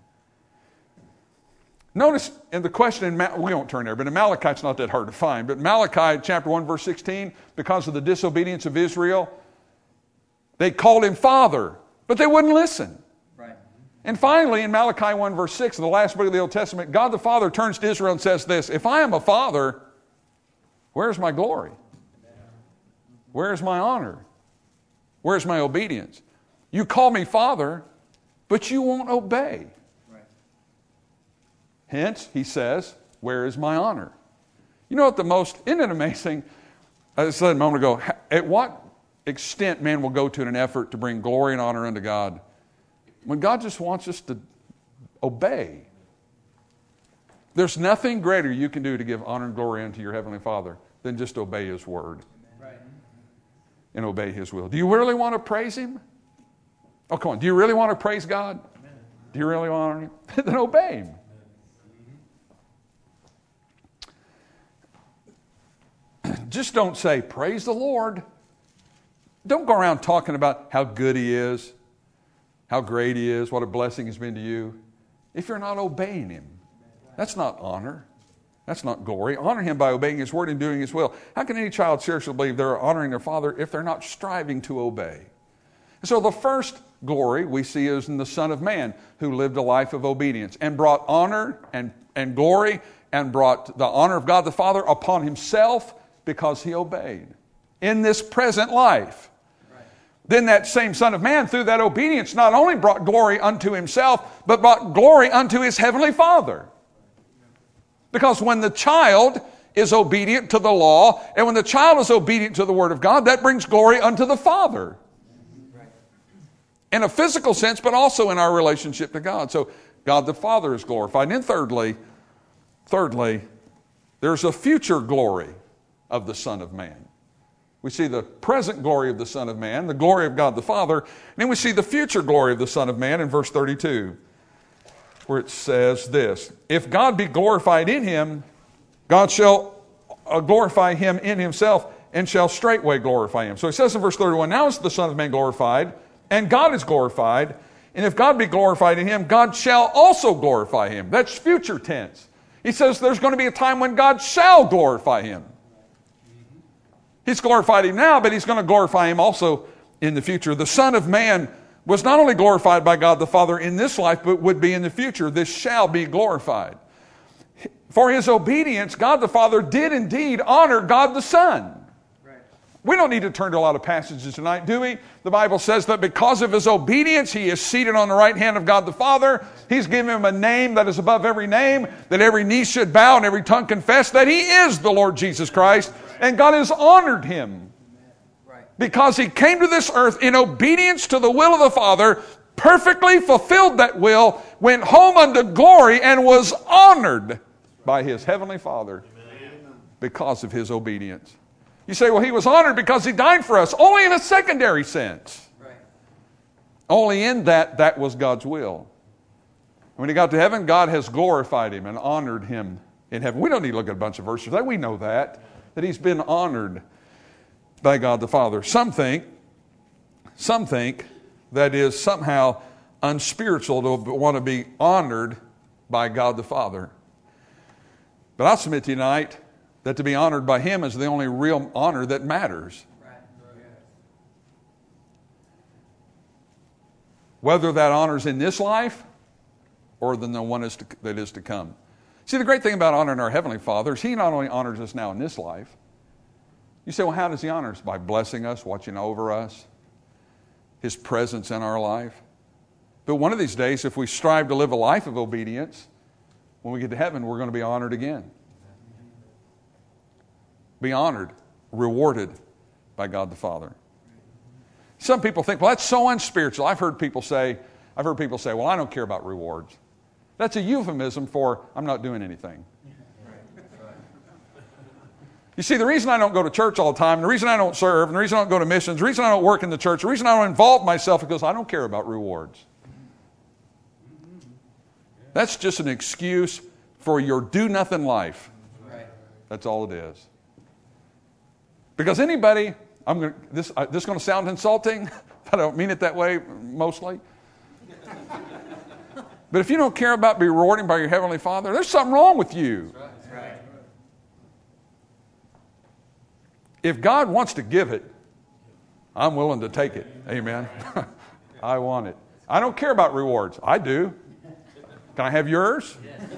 Notice in the question, in Ma- we won't turn there, but in Malachi, it's not that hard to find. But Malachi chapter one, verse sixteen, because of the disobedience of Israel, they called Him Father, but they wouldn't listen. Right. And finally, in Malachi one, verse six, in the last book of the Old Testament, God the Father turns to Israel and says this, if I am a father, where's my glory? Where's my honor? Where's my obedience? You call me Father, but you won't obey. Hence, He says, where is my honor? You know what the most, isn't it amazing? As I said a moment ago, at what extent man will go to in an effort to bring glory and honor unto God when God just wants us to obey. There's nothing greater you can do to give honor and glory unto your Heavenly Father than just obey His word. Right. And obey His will. Do you really want to praise Him? Oh, come on. Do you really want to praise God? Amen. Do you really want to honor Him? Then obey Him. Just don't say, praise the Lord. Don't go around talking about how good He is, how great He is, what a blessing He's been to you. If you're not obeying Him, that's not honor. That's not glory. Honor Him by obeying His word and doing His will. How can any child seriously believe they're honoring their father if they're not striving to obey? And so the first glory we see is in the Son of Man, who lived a life of obedience and brought honor and, and glory and brought the honor of God the Father upon Himself because He obeyed in this present life. Right. Then that same Son of Man, through that obedience, not only brought glory unto Himself, but brought glory unto His Heavenly Father. Because when the child is obedient to the law, and when the child is obedient to the Word of God, that brings glory unto the Father. Right. In a physical sense, but also in our relationship to God. So God the Father is glorified. And then thirdly, thirdly, there's a future glory of the Son of Man. We see the present glory of the Son of Man, the glory of God the Father, and then we see the future glory of the Son of Man in verse thirty-two, where it says this, if God be glorified in Him, God shall glorify Him in Himself, and shall straightway glorify Him. So He says in verse thirty-one, now is the Son of Man glorified, and God is glorified, and if God be glorified in Him, God shall also glorify Him. That's future tense. He says there's going to be a time when God shall glorify Him. He's glorified Him now, but He's going to glorify Him also in the future. The Son of Man was not only glorified by God the Father in this life, but would be in the future. This shall be glorified. For His obedience, God the Father did indeed honor God the Son. Right. We don't need to turn to a lot of passages tonight, do we? The Bible says that because of His obedience, He is seated on the right hand of God the Father. He's given Him a name that is above every name, that every knee should bow and every tongue confess that He is the Lord Jesus Christ. And God has honored Him because He came to this earth in obedience to the will of the Father, perfectly fulfilled that will, went home unto glory, and was honored by His Heavenly Father because of His obedience. You say, well, He was honored because He died for us. Only in a secondary sense. Right. Only in that that was God's will. When he got to heaven, God has glorified him and honored him in heaven. We don't need to look at a bunch of verses. We know that, that he's been honored by God the Father. Some think, some think that is somehow unspiritual to want to be honored by God the Father. But I'll submit to you tonight that to be honored by him is the only real honor that matters. Whether that honor is in this life or than the one is to, that is to come. See, the great thing about honoring our Heavenly Father is he not only honors us now in this life. You say, well, how does he honor us? By blessing us, watching over us, his presence in our life. But one of these days, if we strive to live a life of obedience, when we get to heaven, we're going to be honored again. Be honored, rewarded by God the Father. Some people think, well, that's so unspiritual. I've heard people say, I've heard people say, well, I don't care about rewards. That's a euphemism for I'm not doing anything. You see, the reason I don't go to church all the time, the reason I don't serve, and the reason I don't go to missions, the reason I don't work in the church, the reason I don't involve myself is because I don't care about rewards. That's just an excuse for your do-nothing life. That's all it is. Because anybody, I'm going to, this, uh, this is going to sound insulting, but I don't mean it that way mostly. But if you don't care about being rewarded by your Heavenly Father, there's something wrong with you. That's right. If God wants to give it, I'm willing to take it. Amen. I want it. I don't care about rewards. I do. Can I have yours?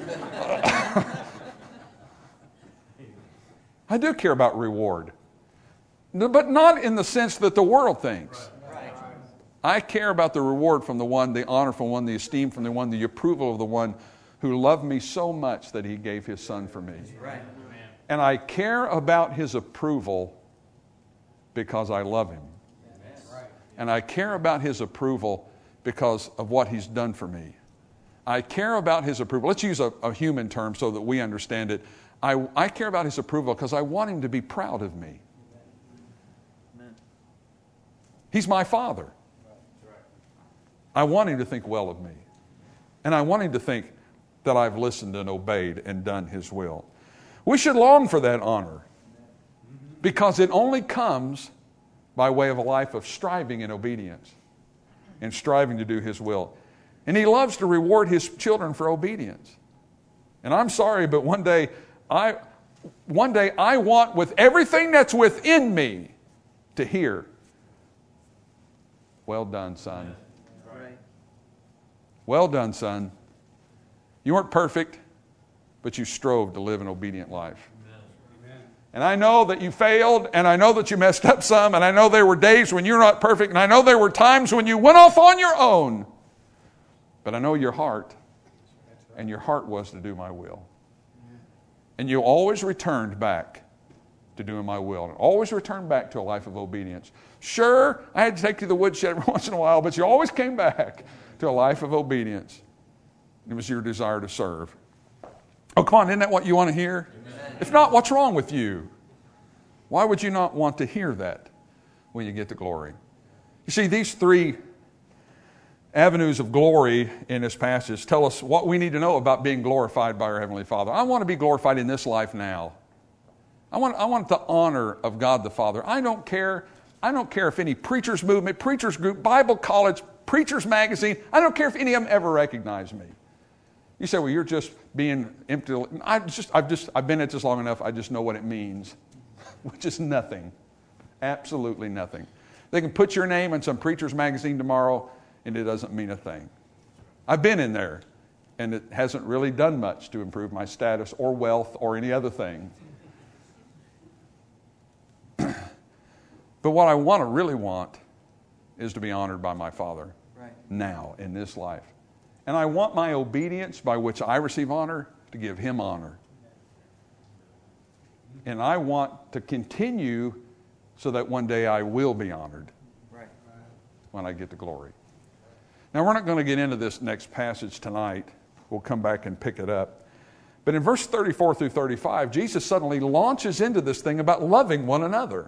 I do care about reward. But not in the sense that the world thinks. I care about the reward from the one, the honor from one, the esteem from the one, the approval of the one who loved me so much that he gave his son for me. Right. And I care about his approval because I love him. And I care about his approval because of what he's done for me. I care about his approval. Let's use a, a human term so that we understand it. I, I care about his approval because I want him to be proud of me. Amen. He's my father. I want him to think well of me. And I want him to think that I've listened and obeyed and done his will. We should long for that honor because it only comes by way of a life of striving in obedience and striving to do his will. And he loves to reward his children for obedience. And I'm sorry, but one day I, one day I want with everything that's within me to hear, well done, son. Well done, son. You weren't perfect, but you strove to live an obedient life. Amen. And I know that you failed, and I know that you messed up some, and I know there were days when you're not perfect, and I know there were times when you went off on your own. But I know your heart, and your heart was to do my will. And you always returned back to doing my will, and always returned back to a life of obedience. Sure, I had to take you to the woodshed every once in a while, but you always came back to a life of obedience. It was your desire to serve. Oh, come on, isn't that what you want to hear? Amen. If not, what's wrong with you? Why would you not want to hear that when you get to glory? You see, these three avenues of glory in this passage tell us what we need to know about being glorified by our Heavenly Father. I want to be glorified in this life now. I want, I want the honor of God the Father. I don't care. I don't care if any preachers movement, preachers group, Bible college, preachers magazine, I don't care if any of them ever recognize me. You say, well, you're just being empty. I just, I've just, I've been at this long enough. I just know what it means, which is nothing, absolutely nothing. They can put your name in some preacher's magazine tomorrow, and it doesn't mean a thing. I've been in there, and it hasn't really done much to improve my status or wealth or any other thing. But what I want to really want is to be honored by my Father right now in this life. And I want my obedience by which I receive honor to give him honor. And I want to continue so that one day I will be honored right when I get to glory. Now, we're not going to get into this next passage tonight. We'll come back and pick it up. But in verse thirty-four through thirty-five, Jesus suddenly launches into this thing about loving one another.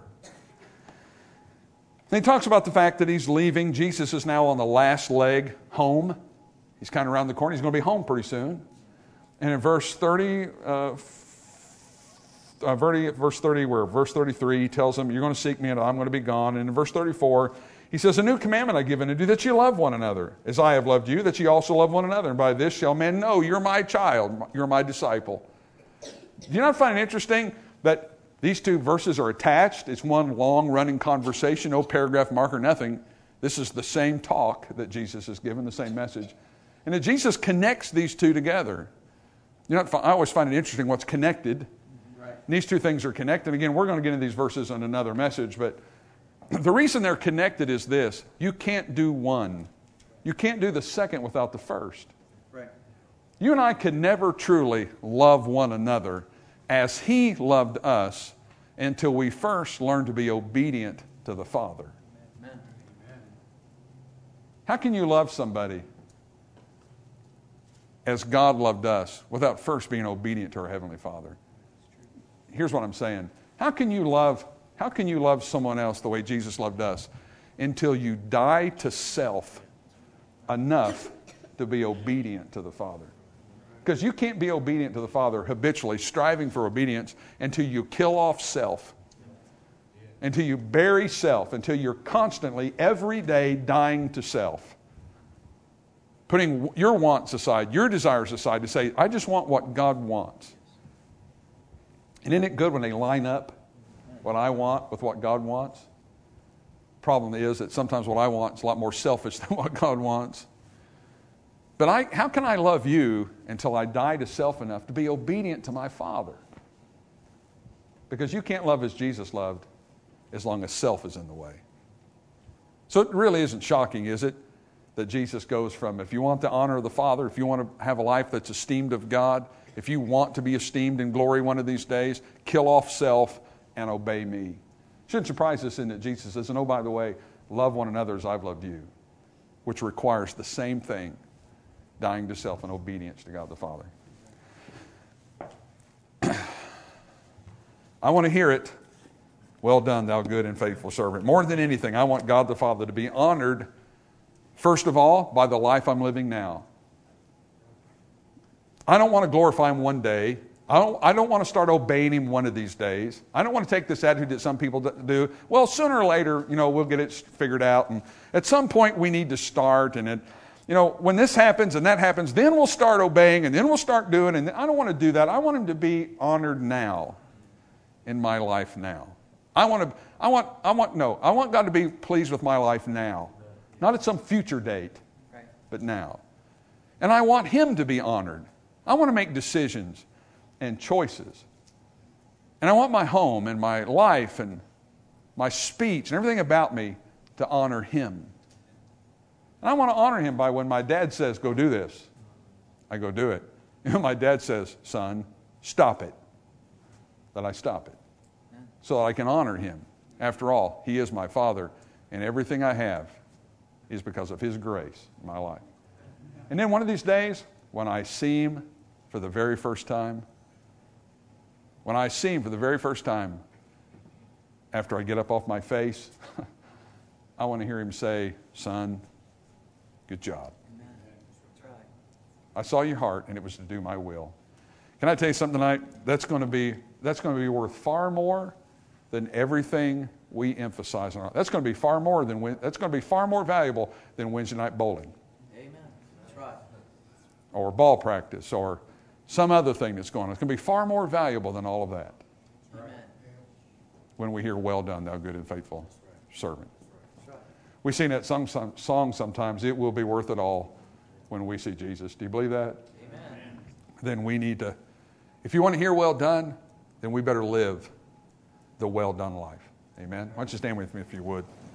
And he talks about the fact that he's leaving. Jesus is now on the last leg home. He's kind of around the corner. He's going to be home pretty soon. And in verse thirty, uh, uh, verse thirty, where verse thirty-three, he tells them, you're going to seek me and I'm going to be gone. And in verse thirty-four, he says, a new commandment I give unto you, that you love one another, as I have loved you, that you also love one another. And by this shall men know you're my child, you're my disciple. Do you not find it interesting that these two verses are attached? It's one long running conversation, no paragraph marker, nothing. This is the same talk that Jesus has given, the same message. And that Jesus connects these two together. You know, I always find it interesting what's connected. Right. These two things are connected. Again, we're going to get into these verses in another message, but the reason they're connected is this. You can't do one. You can't do the second without the first. Right. You and I can never truly love one another as He loved us until we first learn to be obedient to the Father. Amen. How can you love somebody as God loved us without first being obedient to our Heavenly Father? Here's what I'm saying. How can you love, how can you love someone else the way Jesus loved us until you die to self enough to be obedient to the Father? Because you can't be obedient to the Father habitually, striving for obedience, until you kill off self, until you bury self, until you're constantly, every day, dying to self. Putting your wants aside, your desires aside, to say, I just want what God wants. And isn't it good when they line up what I want with what God wants? Problem is that sometimes what I want is a lot more selfish than what God wants. But I, how can I love you until I die to self enough to be obedient to my Father? Because you can't love as Jesus loved as long as self is in the way. So it really isn't shocking, is it, that Jesus goes from, if you want the honor of the Father, if you want to have a life that's esteemed of God, if you want to be esteemed in glory one of these days, kill off self and obey me. Shouldn't surprise us in that Jesus says, and oh, by the way, love one another as I've loved you, which requires the same thing, dying to self and obedience to God the Father. I want to hear it. Well done, thou good and faithful servant. More than anything, I want God the Father to be honored, first of all, by the life I'm living now. I don't want to glorify Him one day. I don't, I don't want to start obeying Him one of these days. I don't want to take this attitude that some people do. Well, sooner or later, you know, we'll get it figured out. And at some point, we need to start. And, it, you know, when this happens and that happens, then we'll start obeying and then we'll start doing. And I don't want to do that. I want Him to be honored now in my life now. I want to, I want, I want, no, I want God to be pleased with my life now. Not at some future date, but now. And I want Him to be honored. I want to make decisions and choices. And I want my home and my life and my speech and everything about me to honor Him. And I want to honor Him by when my dad says, go do this, I go do it. You know, my dad says, son, stop it, that I stop it. So that I can honor Him. After all, He is my Father, and everything I have is because of His grace in my life. And then one of these days, when I see Him for the very first time, when I see Him for the very first time, after I get up off my face, I want to hear Him say, son, good job. Amen. That's right. I saw your heart, and it was to do my will. Can I tell you something tonight? That's going to be, that's going to be worth far more than everything we emphasize on. That's going to be far more than, that's going to be far more valuable than Wednesday night bowling. Amen. That's right. Or ball practice, or some other thing that's going on. It's going to be far more valuable than all of that. Amen. When we hear, well done, thou good and faithful servant. We sing that song, song sometimes, it will be worth it all when we see Jesus. Do you believe that? Amen. Then we need to, if you want to hear well done, then we better live the well done life. Amen. Why don't you stand with me if you would.